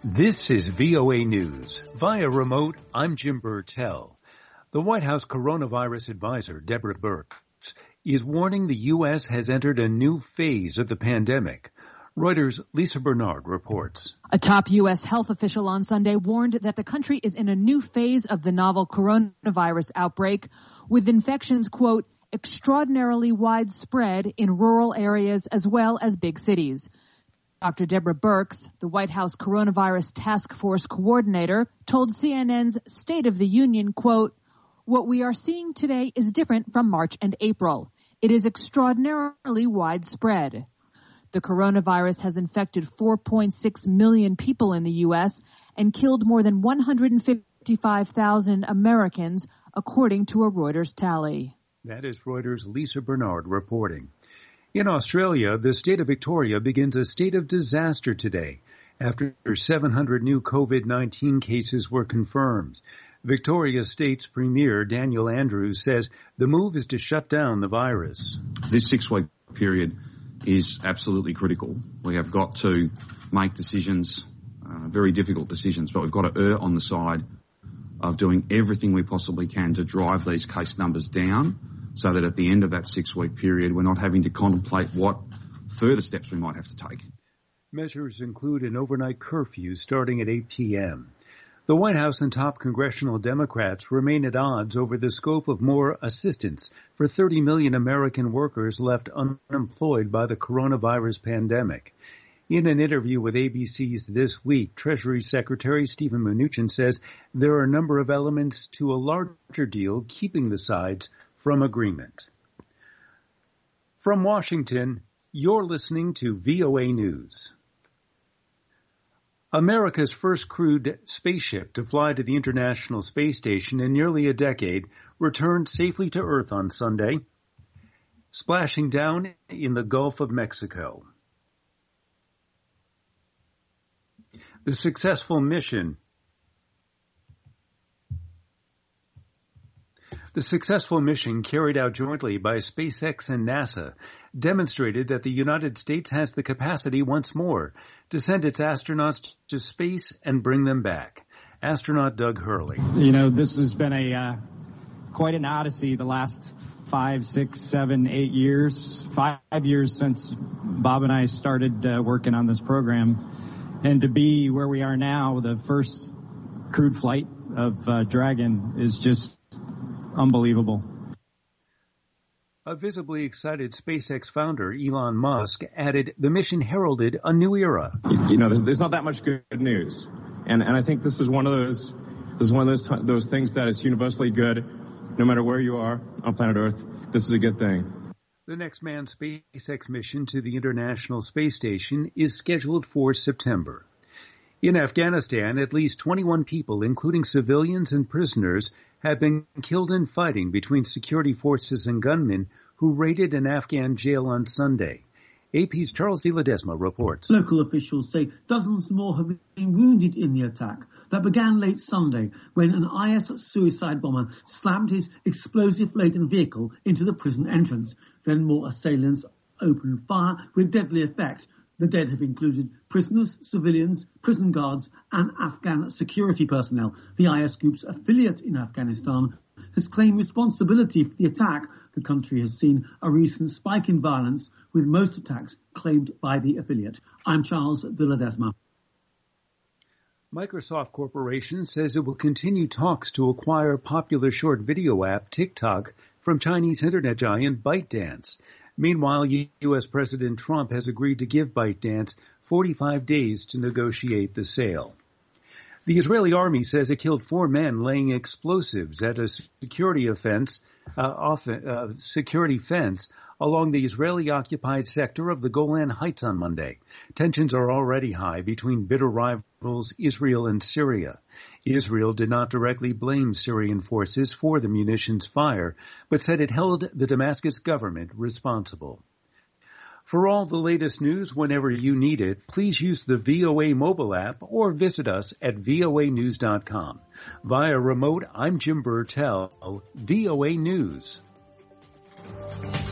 This is VOA News. Via remote, I'm Jim Burtell. The White House coronavirus advisor, Deborah Birx, is warning the U.S. has entered a new phase of the pandemic. Reuters' Lisa Bernard reports. A top U.S. health official on Sunday warned that the country is in a new phase of the novel coronavirus outbreak, with infections, quote, extraordinarily widespread in rural areas as well as big cities. Dr. Deborah Birx, the White House coronavirus task force coordinator, told CNN's State of the Union, quote, what we are seeing today is different from March and April. It is extraordinarily widespread. The coronavirus has infected 4.6 million people in the U.S. and killed more than 155,000 Americans, according to a Reuters tally. That is Reuters' Lisa Bernard reporting. In Australia, the state of Victoria begins a state of disaster today after 700 new COVID-19 cases were confirmed. Victoria State's Premier Daniel Andrews says the move is to shut down the virus. This 6-week period is absolutely critical. We have got to make decisions, very difficult decisions, but we've got to err on the side of doing everything we possibly can to drive these case numbers down so that at the end of that 6-week period, we're not having to contemplate what further steps we might have to take. Measures include an overnight curfew starting at 8 p.m. The White House and top congressional Democrats remain at odds over the scope of more assistance for 30 million American workers left unemployed by the coronavirus pandemic. In an interview with ABC's This Week, Treasury Secretary Stephen Mnuchin says there are a number of elements to a larger deal keeping the sides from agreement. From Washington, you're listening to VOA News. America's first crewed spaceship to fly to the International Space Station in nearly a decade returned safely to Earth on Sunday, splashing down in the Gulf of Mexico. The successful mission carried out jointly by SpaceX and NASA demonstrated that the United States has the capacity once more to send its astronauts to space and bring them back. Astronaut Doug Hurley. You know, this has been quite an odyssey the last 5, 6, 7, 8 years. 5 years since Bob and I started working on this program. And to be where we are now, the first crewed flight of Dragon is just unbelievable. A visibly excited SpaceX founder, Elon Musk, added the mission heralded a new era. You know, there's not that much good news. And I think this is one of those things that is universally good, no matter where you are on planet Earth. This is a good thing. The next manned SpaceX mission to the International Space Station is scheduled for September. In Afghanistan, at least 21 people, including civilians and prisoners, have been killed in fighting between security forces and gunmen who raided an Afghan jail on Sunday. AP's Charles de Ledesma reports. Local officials say dozens more have been wounded in the attack that began late Sunday when an IS suicide bomber slammed his explosive-laden vehicle into the prison entrance. Then more assailants opened fire with deadly effect. The dead have included prisoners, civilians, prison guards and Afghan security personnel. The IS group's affiliate in Afghanistan has claimed responsibility for the attack. The country has seen a recent spike in violence, with most attacks claimed by the affiliate. I'm Charles de Ledesma. Microsoft Corporation says it will continue talks to acquire popular short video app TikTok from Chinese internet giant ByteDance. Meanwhile, U.S. President Trump has agreed to give ByteDance 45 days to negotiate the sale. The Israeli army says it killed 4 men laying explosives at a security fence along the Israeli-occupied sector of the Golan Heights on Monday. Tensions are already high between bitter rivals Israel and Syria. Israel did not directly blame Syrian forces for the munitions fire, but said it held the Damascus government responsible. For all the latest news whenever you need it, please use the VOA mobile app or visit us at voanews.com. Via remote, I'm Jim Burtell, VOA News.